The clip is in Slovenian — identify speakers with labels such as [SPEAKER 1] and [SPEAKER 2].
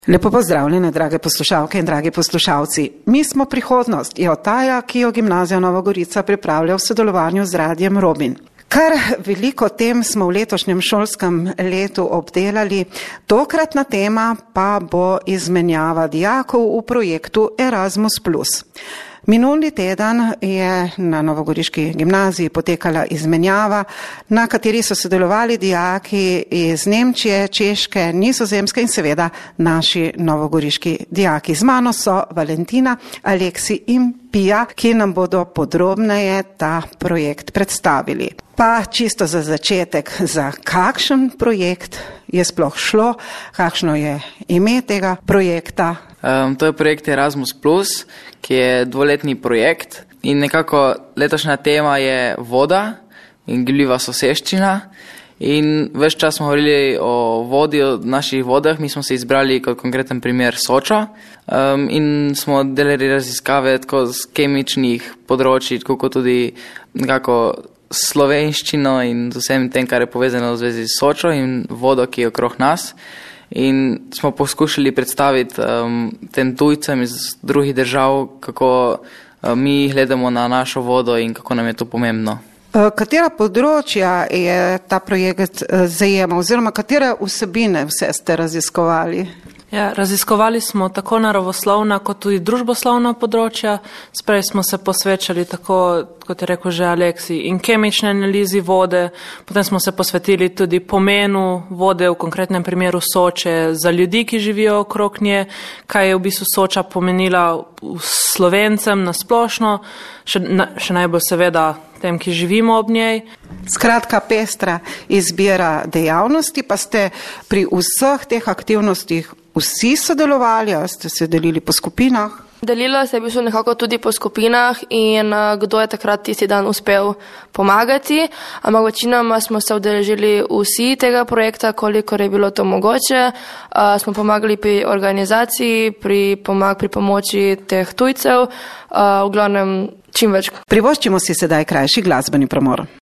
[SPEAKER 1] Lepo pozdravljene, drage poslušalke in dragi poslušalci. Mi smo prihodnost, je oddaja, ki jo Gimnazija Nova Gorica pripravlja v sodelovanju z Radiem Robin. Kar veliko tem smo v letošnjem šolskem letu obdelali, tokratna tema pa bo izmenjava dijakov v projektu Erasmus+. Minuli teden je na novogoriški gimnaziji potekala izmenjava, na kateri so sodelovali dijaki iz Nemčije, Češke, Nizozemske in seveda naši novogoriški dijaki. Z mano so Valentina, Aleksi in Pija, ki nam bodo podrobneje ta projekt predstavili. Pa čisto za začetek, za kakšen projekt je sploh šlo, kakšno je ime tega projekta?
[SPEAKER 2] To je projekt Erasmus+, ki je dvoletni projekt in nekako letošnja tema je voda in gibljiva soseščina. In ves čas smo govorili o vodi, o naših vodah, mi smo se izbrali kot konkreten primer Sočo in smo delali raziskave tako z kemičnih področji, tako kot tudi nekako slovenščino in z vsem tem, kar je povezano v zvezi s Sočo in vodo, ki je okrog nas. In smo poskušali predstaviti tem tujcem iz drugih držav, kako mi gledamo na našo vodo in kako nam je to pomembno.
[SPEAKER 1] Katera področja je ta projekt zajemal oziroma katere vsebine vse ste raziskovali?
[SPEAKER 3] Ja, raziskovali smo tako naravoslovna kot tudi družboslovna področja, sprej smo se posvečali tako, kot je rekel že Aleksi, in kemične analizi vode, potem smo se posvetili tudi pomenu vode, v konkretnem primeru Soče, za ljudi, ki živijo okrog nje, kaj je v bistvu Soča pomenila Slovencem na splošno, še najbolj seveda tem, ki živimo ob njej.
[SPEAKER 1] Skratka, pestra izbira dejavnosti, pa ste pri vseh teh aktivnostih vsi sodelovali, ali ste se delili po skupinah?
[SPEAKER 4] Delilo se je bil nekako tudi po skupinah in kdo je takrat tisti dan uspel pomagati, ampak večinoma smo se udeležili vsi tega projekta, kolikor je bilo to mogoče. Smo pomagali pri organizaciji, pri pomoči teh tujcev, v glavnem čim več.
[SPEAKER 1] Privoščimo si sedaj krajši glasbeni premor.